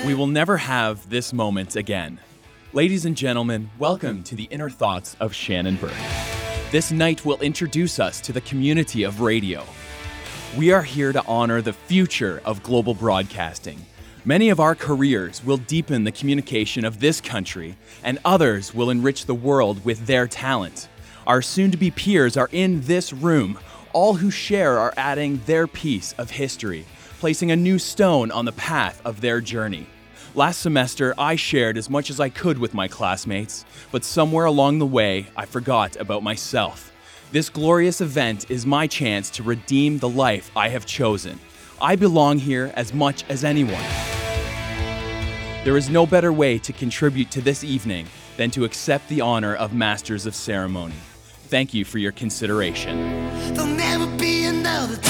We will never have this moment again. Ladies and gentlemen, welcome to the Inner Thoughts of Shannon Burke. This night will introduce us to the community of radio. We are here to honor the future of global broadcasting. Many of our careers will deepen the communication of this country, and others will enrich the world with their talent. Our soon-to-be peers are in this room. All who share are adding their piece of history, placing a new stone on the path of their journey. Last semester, I shared as much as I could with my classmates, but somewhere along the way, I forgot about myself. This glorious event is my chance to redeem the life I have chosen. I belong here as much as anyone. There is no better way to contribute to this evening than to accept the honor of Masters of Ceremony. Thank you for your consideration. There'll never be another